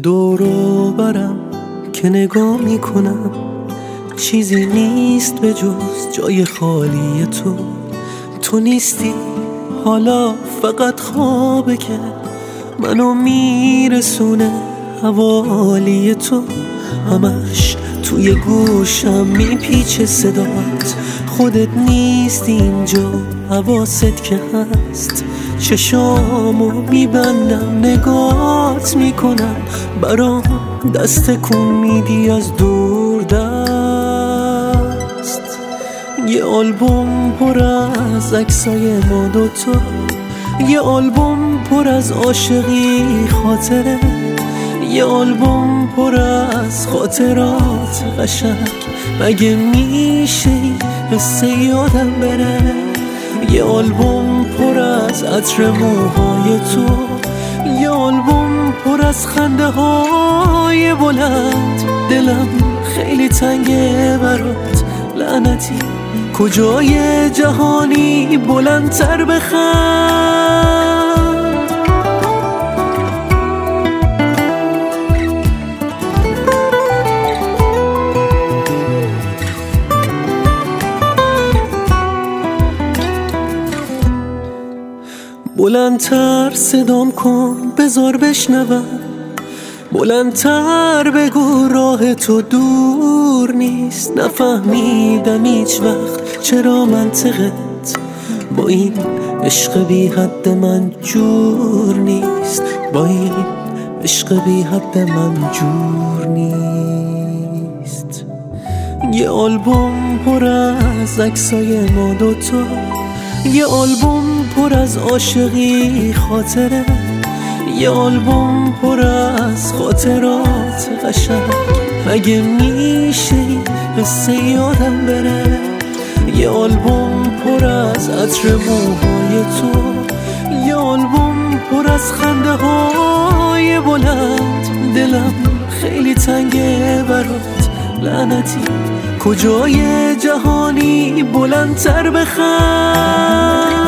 دور و برم که نگاه میکنم چیزی نیست به جز جای خالی تو نیستی. حالا فقط خوابه که منو میرسونه حوالی تو. همش توی گوشم میپیچه صدات، خودت نیستی اینجا حواست که هست. چشامو میبندم نگات میکنم، برام دست کن میدی از دور دست. یه آلبوم پر از عکسای ما دوتا، یه آلبوم پر از عاشقی خاطره، یه آلبوم پر از خاطرات قشنگ. مگه میشه حس یادم بره؟ یه آلبوم پر از عطر موهای تو، یه آلبوم پر از خنده های بلند. دلم خیلی تنگه برات لعنتی، کجای جهانی بلندتر بخند. بلندتر صدام کن بذار بشنوم، بلندتر بگو راه تو دور نیست. نفهمیدم هیچ وقت چرا منطقت با این عشق بی حد من جور نیست، با این عشق بی حد من جور نیست. یه آلبوم پر از عکسای ما دوتا، یه آلبوم پر از عاشقی خاطره، یه آلبوم پر از خاطرات قشنگ. مگه میشه حس یادم بره؟ یه آلبوم پر از عطر موهای تو، یه آلبوم پر از خنده های بلند. دلم خیلی تنگه برات لعنتی، کجای جهانی بلندتر بخند.